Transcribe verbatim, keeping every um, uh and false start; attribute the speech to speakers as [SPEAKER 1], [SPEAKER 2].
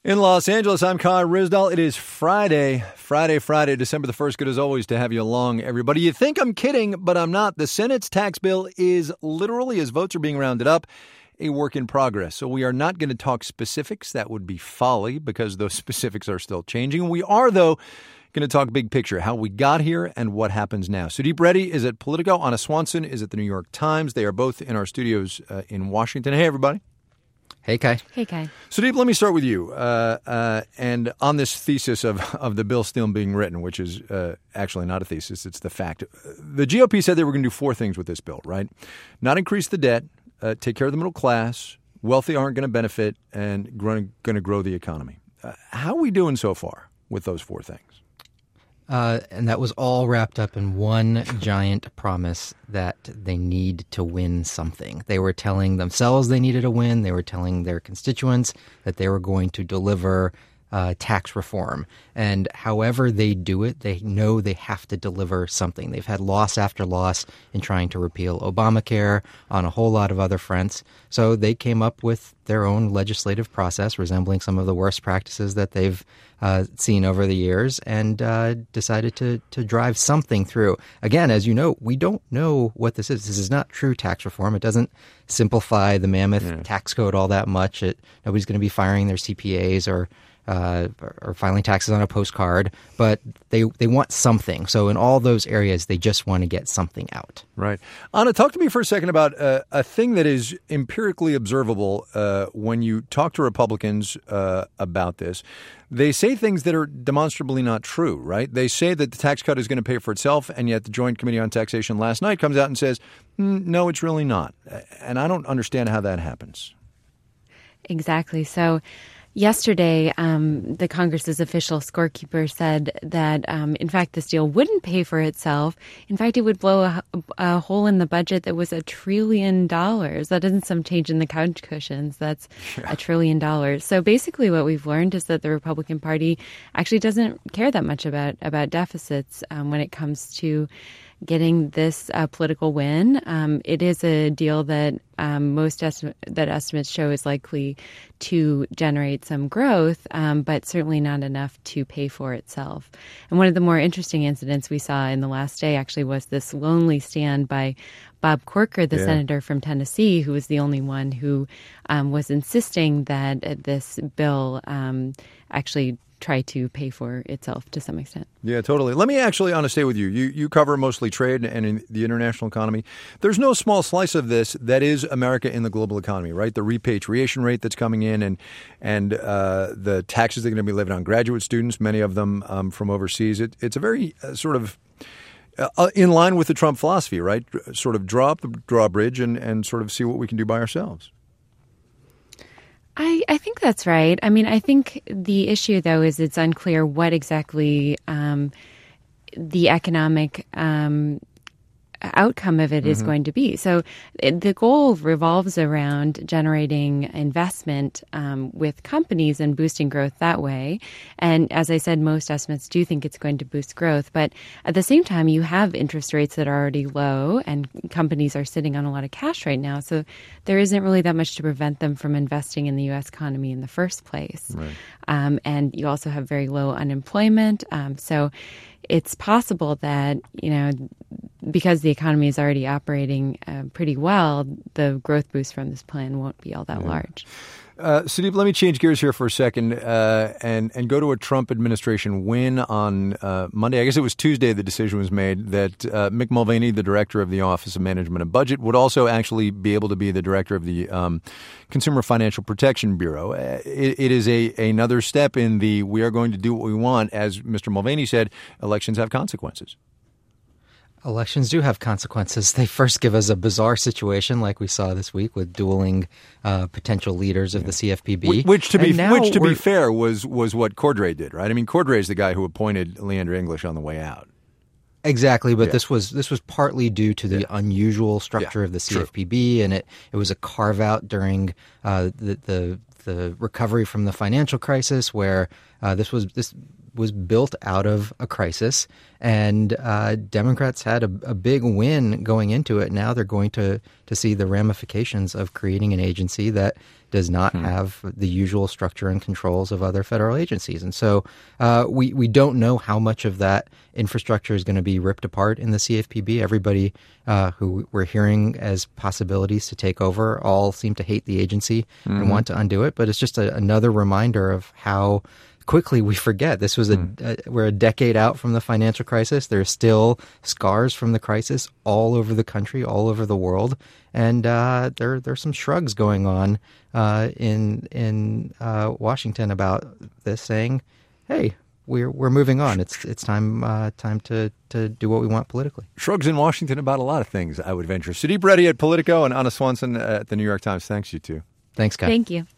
[SPEAKER 1] In Los Angeles, I'm Kai Ryssdal. It is Friday, Friday, Friday, December the first. Good as always to have you along, everybody. You think I'm kidding, but I'm not. The Senate's tax bill is literally, as votes are being rounded up, a work in progress. So we are not going to talk specifics. That would be folly because those specifics are still changing. We are, though, going to talk big picture, how we got here and what happens now. Sudeep Reddy is at Politico. Anna Swanson is at the New York Times. They are both in our studios uh, in Washington. Hey, everybody.
[SPEAKER 2] Hey, Kai.
[SPEAKER 3] Hey, Kai.
[SPEAKER 1] Sudeep, let me start with you. Uh, uh, and on this thesis of, of the bill still being written, which is uh, actually not a thesis, it's the fact. The G O P said they were going to do four things with this bill, right? Not increase the debt, uh, take care of the middle class, wealthy aren't going to benefit, and going to grow the economy. Uh, how are we doing so far with those four things?
[SPEAKER 2] Uh, and that was all wrapped up in one giant promise that they need to win something. They were telling themselves they needed a win. They were telling their constituents that they were going to deliver uh, tax reform. And however they do it, they know they have to deliver something. They've had loss after loss in trying to repeal Obamacare on a whole lot of other fronts. So they came up with their own legislative process resembling some of the worst practices that they've uh, seen over the years and uh, decided to to drive something through. Again, as you know, we don't know what this is. This is not true tax reform. It doesn't simplify the mammoth yeah. tax code all that much. It, nobody's going to be firing their C P As or Uh, or filing taxes on a postcard, but they they want something. So in all those areas, they just want to get something out.
[SPEAKER 1] Right. Anna, talk to me for a second about uh, a thing that is empirically observable uh, when you talk to Republicans uh, about this. They say things that are demonstrably not true, right? They say that the tax cut is going to pay for itself, and yet the Joint Committee on Taxation last night comes out and says, mm, no, it's really not. And I don't understand how that happens.
[SPEAKER 3] Exactly. So yesterday, um, the Congress's official scorekeeper said that, um, in fact, this deal wouldn't pay for itself. In fact, it would blow a, a hole in the budget that was a trillion dollars. That isn't some change in the couch cushions. That's yeah. a trillion dollars. So basically what we've learned is that the Republican Party actually doesn't care that much about, about deficits um, when it comes to getting this uh, political win. Um, it is a deal that um, most esti- that estimates show is likely to generate some growth, um, but certainly not enough to pay for itself. And one of the more interesting incidents we saw in the last day actually was this lonely stand by Bob Corker, the yeah. senator from Tennessee, who was the only one who um, was insisting that uh, this bill um, actually try to pay for itself to some extent.
[SPEAKER 1] Yeah, totally. Let me actually, Anna, stay with you. You you cover mostly trade and in the international economy. There's no small slice of this that is America in the global economy, right? The repatriation rate that's coming in and and uh, the taxes that are going to be levied on graduate students, many of them um, from overseas. It, it's a very uh, sort of uh, in line with the Trump philosophy, right? Sort of draw up the drawbridge and, and sort of see what we can do by ourselves.
[SPEAKER 3] I, I think that's right. I mean, I think the issue, though, is it's unclear what exactly um, the economic um, outcome of it mm-hmm. is going to be. So it, the goal revolves around generating investment um, with companies and boosting growth that way. And as I said, most estimates do think it's going to boost growth. But at the same time, you have interest rates that are already low and companies are sitting on a lot of cash right now. So there isn't really that much to prevent them from investing in the U S economy in the first place.
[SPEAKER 1] Right.
[SPEAKER 3] Um, and you also have very low unemployment. Um, so it's possible that, you know, because the economy is already operating uh, pretty well, the growth boost from this plan won't be all that yeah. large.
[SPEAKER 1] Uh, Sudeep, let me change gears here for a second uh, and, and go to a Trump administration win on uh, Monday. I guess it was Tuesday the decision was made that uh, Mick Mulvaney, the director of the Office of Management and Budget, would also actually be able to be the director of the um, Consumer Financial Protection Bureau. Uh, it, it is a another step in the we are going to do what we want. As Mister Mulvaney said, elections have consequences.
[SPEAKER 2] Elections do have consequences. They first give us a bizarre situation like we saw this week with dueling uh, potential leaders of yeah. the C F P B.
[SPEAKER 1] Which, which to, be, which, to
[SPEAKER 2] be
[SPEAKER 1] fair, was was what Cordray did, right? I mean, Cordray is the guy who appointed Leander English on the way out.
[SPEAKER 2] Exactly, but
[SPEAKER 1] yeah.
[SPEAKER 2] this was this was partly due to the yeah. unusual structure
[SPEAKER 1] yeah.
[SPEAKER 2] of the C F P B, True. and it, it was a carve-out during uh, the, the the recovery from the financial crisis where uh, this was this was built out of a crisis, and uh, Democrats had a, a big win going into it. Now they're going to, to see the ramifications of creating an agency that does not hmm. have the usual structure and controls of other federal agencies. And so uh, we, we don't know how much of that infrastructure is going to be ripped apart in the C F P B. Everybody uh, who we're hearing as possibilities to take over all seem to hate the agency mm-hmm. and want to undo it. But it's just a, another reminder of how quickly we forget. This was a, mm. a we're a decade out from the financial crisis. There's still scars from the crisis all over the country, all over the world, and uh, there there's some shrugs going on uh, in in uh, Washington about this, saying, "Hey, we're we're moving on. It's it's time uh, time to to do what we want politically."
[SPEAKER 1] Shrugs in Washington about a lot of things, I would venture. Sudeep Reddy at Politico and Anna Swanson at the New York Times. Thanks, you two.
[SPEAKER 2] Thanks, Scott.
[SPEAKER 3] Thank you.